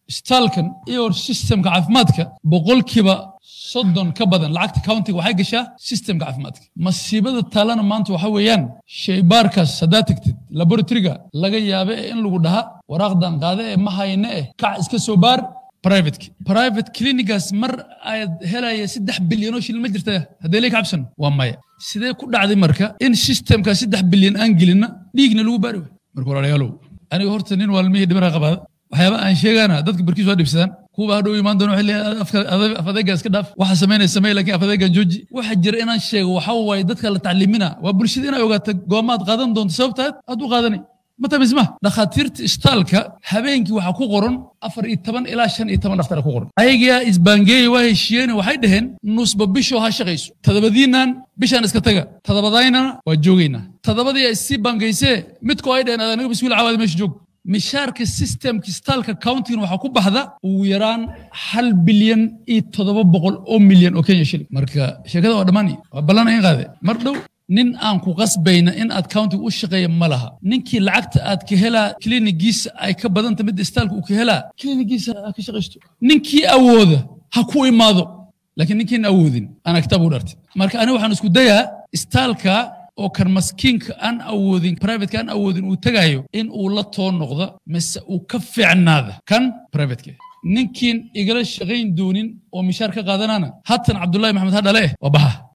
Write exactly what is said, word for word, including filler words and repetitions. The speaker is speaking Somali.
استالكن إيور سيستم كعفماتك بقول كبا صدّن كبدن لعكت كاونتي وحاجة شا سيستم كعفماتك مصيبة التالان ما أنتوا حويان شيء باركس سداتك لابورتريجا لقى يابا إن لو ده ورقدان قاده ما هاي نه كعس كسوبار برايفت برايفت كلينيكاس مر هلا يسدح بليونوش المجرته هذا ليك عبسن وماي سيده كل عادي مركا إن سيستم كسدح بليون أنجلنا ديجنا لو بارو مركور على يلو أنا هورتنين والمية دمرة قبض وحيابا أن شيء أنا ضدك بركيز وادي بسان كوبا هدو يمان دونو حلي أفاديك أسكداف واحد سمين السمين لكن أفاديك جوجي واحد جرينا الشيء وحوى ضدك اللي تعلمنا وبرشدينا يوقات قوامات قادم دون سوبتات أدو قادني متى بزمه دخاتيرت استالكا هبينكي waxa ku qoran afar iyo toban ilaa shan iyo toban daftar ku qoran ayaga isbaangay way heshiiyeen waxay dhaheen nusba bisho ha shaqeyso tadabadiinan bishan iska taga tadabadayna waa joogayna tadabadii ay si baangayse midko ay dhaheen anaga biswiil caawad meesha joog mishaarka systemka istaalka counting waxa ku baxda ugu yaraan hal bilyan iyo toddoba boqol oo milyan oo Kenya shilling marka shirkada waa dhamaani waa balan ay qaade mar dhow nin aan ku qasbayna in aad county u shaqeeyo malaha ninkii lacagta aad ka helaa clinigiisa ay ka badanta mid istaalka uu ka helaa clinigiisa ka shaqeysto ninkii awooda ha ku imaado laakiin ninkii awoodin ana kitaab u dhartay marka aniga waxaan isku dayaa istaalka oo kan maskiinka aan awoodin private kan awoodin uu tagayo in uu la toon noqdo mise uu ka fiicnaada kan private ka ninkiin igala shaqeyn doonin oo mishaar ka qaadanana hatan Cabdullaahi Maxamed hadale waa baxa